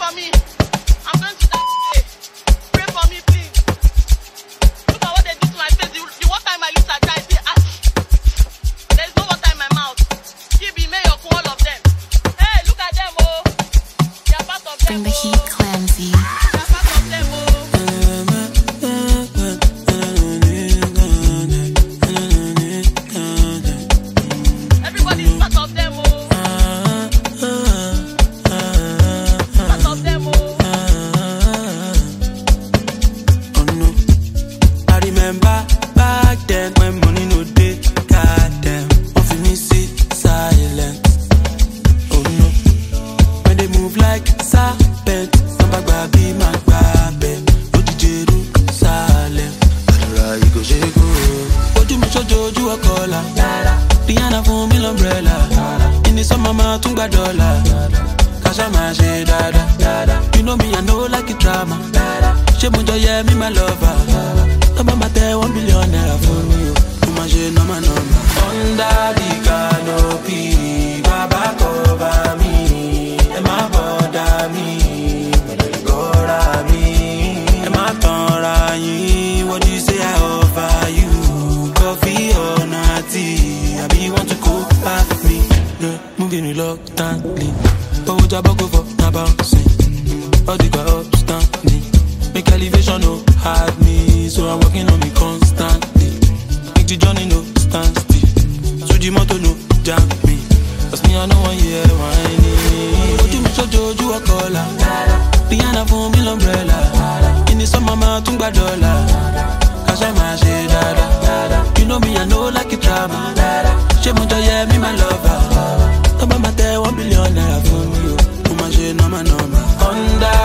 for me. I'm going to die today. Pray for me, please. Look at what they did to my face. The water in my lips are dry. There's no water in my mouth. Kibi, Mayor, all of them. Hey, look at them, oh. They are part of them. Bring the heat, Clancy. They are part of them, oh. Everybody's part of them, oh. Part of them, oh. Oh no, I remember back then when money no day. Goddamn, off me sit silent. Oh no, when they move like serpent, my baby, my baby, oh the Jerusalem. You go shake, oh you me show you a collar. Rihanna for me umbrella. In the summer, ma tunga dollar. Kasha ma she dada. You know me, I know like it drama. She munjo yeah me my lover. Tama mate 1 billion naira for me. Uma she no ma number. Under the canopy, Baba cover me. Emma bother me, Gora me. Emma tonra yin. What do you say I offer you? Coffee or natty? I be want to go back me. Yeah, moving reluctantly. Oh, jabba go for na bouncing. All the guy upstanding. Make elevation no hard me, so I'm working on me constantly. Make the journey no stand still. So the motor no jam me. Cause me I know one year whining. Oh, you me show you a collar. Rihanna for me umbrella. In the summer ma tunga dollar. Kasha ma she dada. You know me I know like it drama. She munjo yeah me my lover. Tama mate 1 billion naira for me. Uma she no ma number. Under